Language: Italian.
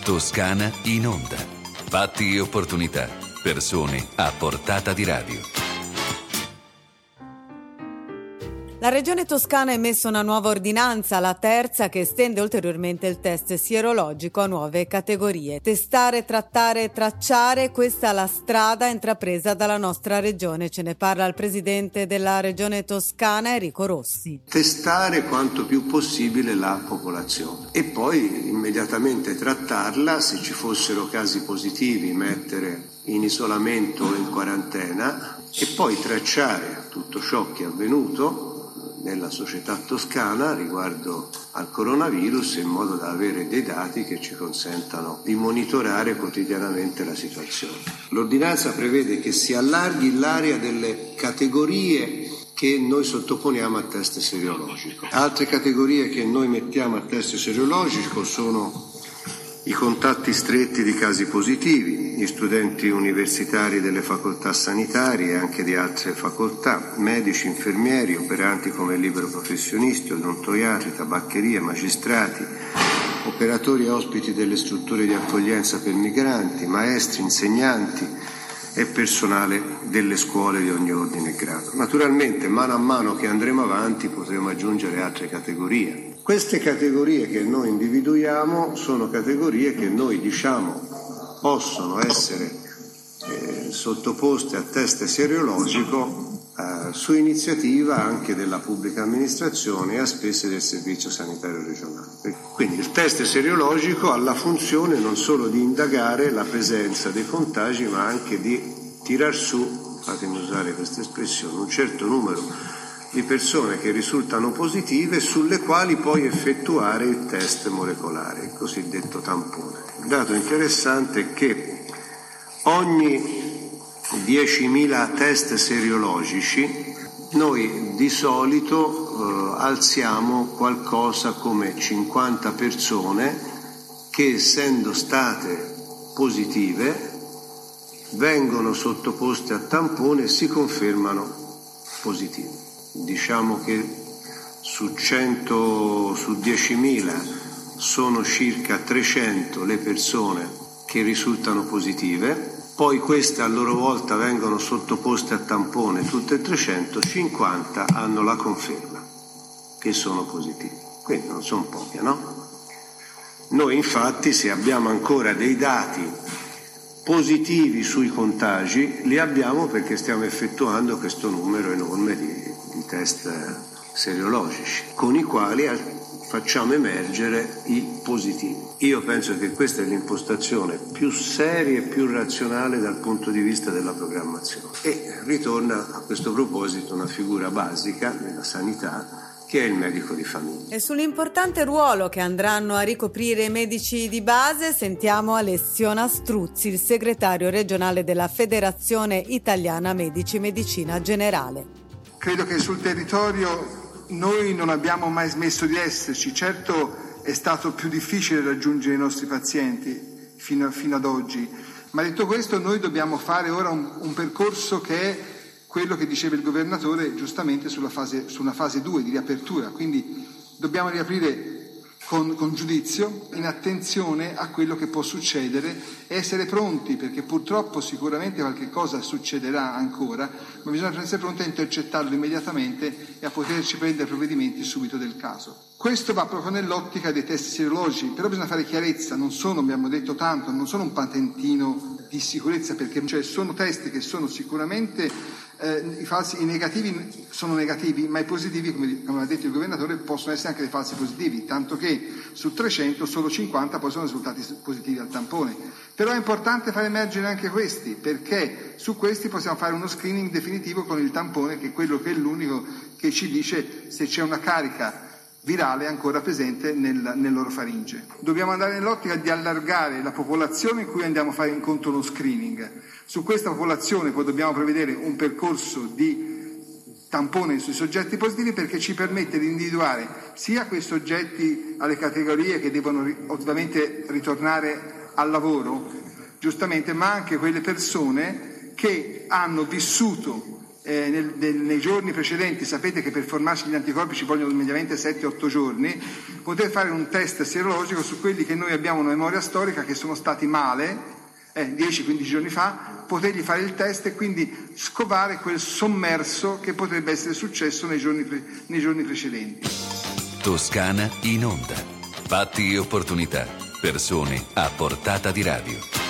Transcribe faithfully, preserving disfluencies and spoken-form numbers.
Toscana in onda. Fatti e opportunità. Persone a portata di radio. La Regione Toscana ha emesso una nuova ordinanza, la terza, che estende ulteriormente il test sierologico a nuove categorie. Testare, trattare, tracciare, questa è la strada intrapresa dalla nostra Regione. Ce ne parla il Presidente della Regione Toscana, Enrico Rossi. Testare quanto più possibile la popolazione e poi immediatamente trattarla, se ci fossero casi positivi mettere in isolamento o in quarantena e poi tracciare tutto ciò che è avvenuto nella società toscana riguardo al coronavirus in modo da avere dei dati che ci consentano di monitorare quotidianamente la situazione. L'ordinanza prevede che si allarghi l'area delle categorie che noi sottoponiamo a test seriologico. Altre categorie che noi mettiamo a test seriologico sono i contatti stretti di casi positivi, gli studenti universitari delle facoltà sanitarie e anche di altre facoltà, medici, infermieri, operanti come libero professionisti, odontoiatri, tabaccherie, magistrati, operatori e ospiti delle strutture di accoglienza per migranti, maestri, insegnanti e personale delle scuole di ogni ordine e grado. Naturalmente, mano a mano che andremo avanti, potremo aggiungere altre categorie. Queste categorie che noi individuiamo sono categorie che noi diciamo possono essere eh, sottoposte a test seriologico eh, su iniziativa anche della pubblica amministrazione e a spese del Servizio Sanitario Regionale. Quindi il test seriologico ha la funzione non solo di indagare la presenza dei contagi, ma anche di tirar su, fatemi usare questa espressione, un certo numero di persone che risultano positive sulle quali poi effettuare il test molecolare, il cosiddetto tampone. Il dato interessante è che ogni diecimila test seriologici noi di solito eh, alziamo qualcosa come cinquanta persone che, essendo state positive, vengono sottoposte a tampone e si confermano positive. Diciamo che su cento, su diecimila sono circa trecento le persone che risultano positive, poi queste a loro volta vengono sottoposte a tampone, tutte e trecentocinquanta hanno la conferma che sono positivi, quindi non sono poche, no? Noi infatti, se abbiamo ancora dei dati positivi sui contagi, li abbiamo perché stiamo effettuando questo numero enorme di di test seriologici, con i quali facciamo emergere i positivi. Io penso che questa è l'impostazione più seria e più razionale dal punto di vista della programmazione. E ritorna a questo proposito una figura basica nella sanità, che è il medico di famiglia. E sull'importante ruolo che andranno a ricoprire i medici di base sentiamo Alessio Nastruzzi, il segretario regionale della Federazione Italiana Medici Medicina Generale. Credo che sul territorio noi non abbiamo mai smesso di esserci. Certo è stato più difficile raggiungere i nostri pazienti fino, fino ad oggi, ma detto questo noi dobbiamo fare ora un, un percorso che è quello che diceva il governatore giustamente sulla fase, su una fase due di riapertura, quindi dobbiamo riaprire con, con giudizio, in attenzione a quello che può succedere e essere pronti, perché purtroppo sicuramente qualche cosa succederà ancora, ma bisogna essere pronti a intercettarlo immediatamente e a poterci prendere provvedimenti subito del caso. Questo va proprio nell'ottica dei test sierologici, però bisogna fare chiarezza, non sono, abbiamo detto tanto, non sono un patentino di sicurezza, perché cioè, sono test che sono sicuramente Eh, i falsi, i negativi sono negativi, ma i positivi, come, come ha detto il governatore, possono essere anche dei falsi positivi, tanto che su trecento solo cinquanta poi sono risultati positivi al tampone. Però è importante far emergere anche questi, perché su questi possiamo fare uno screening definitivo con il tampone, che è quello che è l'unico che ci dice se c'è una carica virale ancora presente nel, nell'orofaringe. Dobbiamo andare nell'ottica di allargare la popolazione in cui andiamo a fare incontro uno screening. Su questa popolazione poi dobbiamo prevedere un percorso di tampone sui soggetti positivi, perché ci permette di individuare sia quei soggetti alle categorie che devono ovviamente ritornare al lavoro, giustamente, ma anche quelle persone che hanno vissuto eh, nel, nel, nei giorni precedenti, sapete che per formarsi gli anticorpi ci vogliono mediamente sette otto giorni, poter fare un test sierologico su quelli che noi abbiamo una memoria storica che sono stati male eh, dieci quindici giorni fa, potergli fare il test e quindi scovare quel sommerso che potrebbe essere successo nei giorni, pre- nei giorni precedenti. Toscana in onda. Fatti e opportunità. Persone a portata di radio.